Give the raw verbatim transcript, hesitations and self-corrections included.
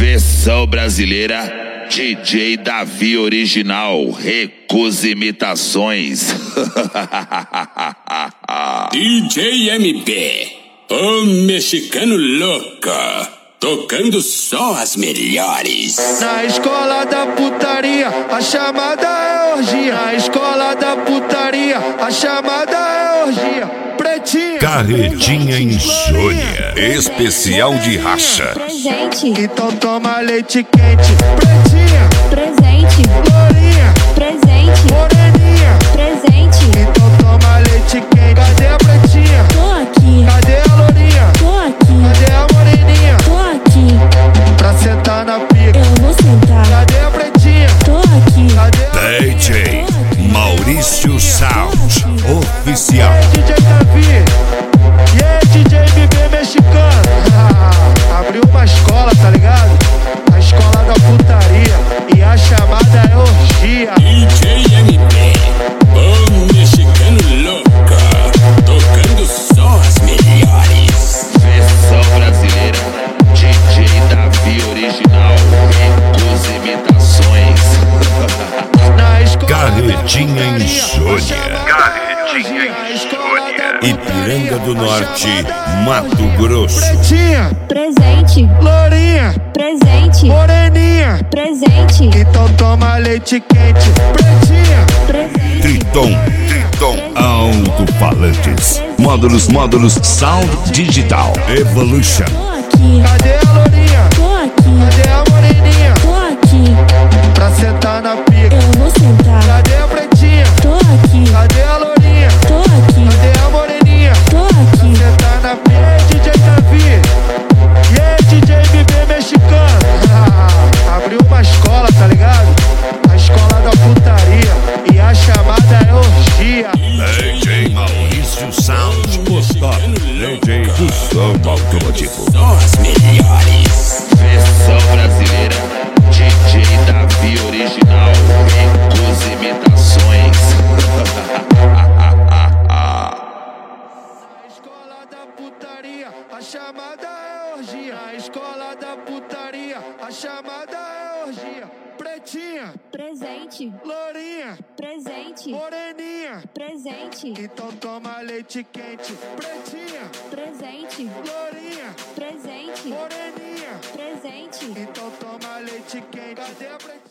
Versão brasileira, D J Davi original, recusa imitações. D J M P, o mexicano louco, tocando só as melhores. Na escola da putaria, a chamada é orgia. Na escola da putaria, a chamada é orgia. Pretinha, Carretinha Insônia, especial de racha. Presente, então toma leite quente. Pretinha, presente, lourinha, presente, moreninha, presente. então toma leite quente. Cadê a pretinha? Tô aqui, Cadê a lourinha? tô aqui, Cadê a moreninha? tô aqui. Pra sentar na pica. Eu vou sentar. Cadê a pretinha? Tô aqui. Cadê a D J Maurício Sound Oficial. D J Davi, e aí D J M B mexicano. Abriu uma escola, tá ligado? A escola da putaria, e a chamada é orgia. D J M P, o mexicano louco, tocando só as melhores. Versão brasileira, D J Davi original, recusa imitações. Na escola Carretinha da putaria, Insônia. a chamada é orgia. Na escola da Ipiranga do putaria, Norte, a chamada é Mato orgia. Grosso. Pretinha, Presente, lourinha, presente, moreninha, presente, então toma leite quente. Pretinha, presente. Triton, Triton Alto-Falantes. Módulos, módulos Sound Digital Evolution. Tô aqui, cadê a lourinha? tô aqui, Cadê a moreninha? tô aqui. Pra sentar na pica. Eu vou sentar. Cadê a pretinha? Tô aqui, Cadê a lourinha? tô aqui, Cadê a moreninha? tô aqui. Sentar na pica. E aí, D J Davi, e aí, D J M B mexicano. Abriu uma escola, tá ligado? A escola da putaria, e a chamada é orgia. D J Maurício Sound Postop. D J do samba automotivo. Só as melhores. Versão brasileira, D J Davi original, recusa imitações. Na escola da putaria, a chamada é orgia. Na escola da putaria, a chamada é orgia. Pretinha, Presente, lourinha, presente, moreninha, presente, então toma leite quente. Pretinha, presente, lourinha, presente, moreninha, presente. então toma leite quente. Cadê a pretinha?